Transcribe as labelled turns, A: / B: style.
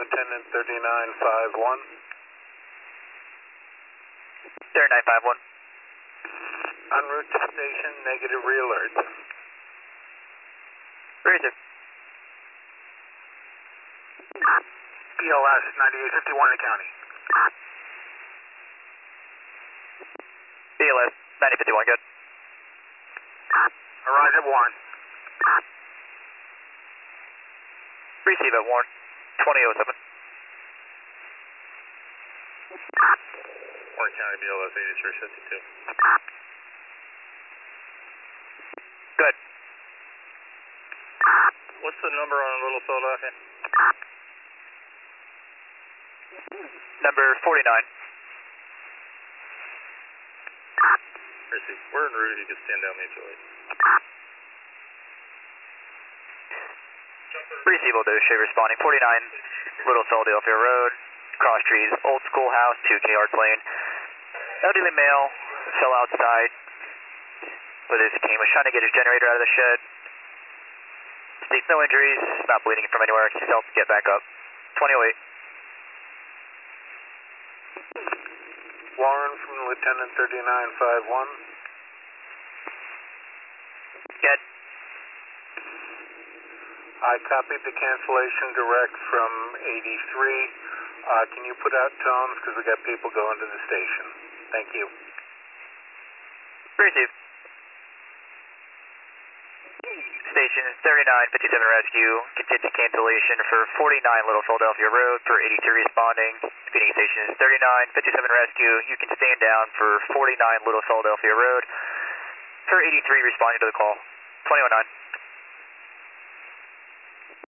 A: Lieutenant 3951.
B: 3951.
A: En route to station, negative re-alert.
B: Where is it?
A: BLS 9851 in the county.
B: BLS 9051, good.
A: Arrive at Warren.
B: Receive at Warren, 2007.
A: Warren County BLS 8352.
B: Good.
A: What's the number on Little Philadelphia?
B: Number 49.
A: Receive. We're en route, you can stand down mutually.
B: Receive will do, Shea responding. 49 Little Philadelphia Road, cross trees, old schoolhouse, 2K Arts Lane. Elderly male fell outside with his team, was trying to get his generator out of the shed. States no injuries, not bleeding from anywhere, he's helped get back up. 2008.
A: Warren from Lieutenant 3951.
B: Get.
A: I copied the cancellation direct from 83. Can you put out tones because we got people going to the station? Thank you.
B: Receive. Station 3957 Rescue, continue cancellation for 49 Little Philadelphia Road per 83 responding. Speeding station is 3957 Rescue. You can stand down for 49 Little Philadelphia Road per 83 responding to the call. 2009.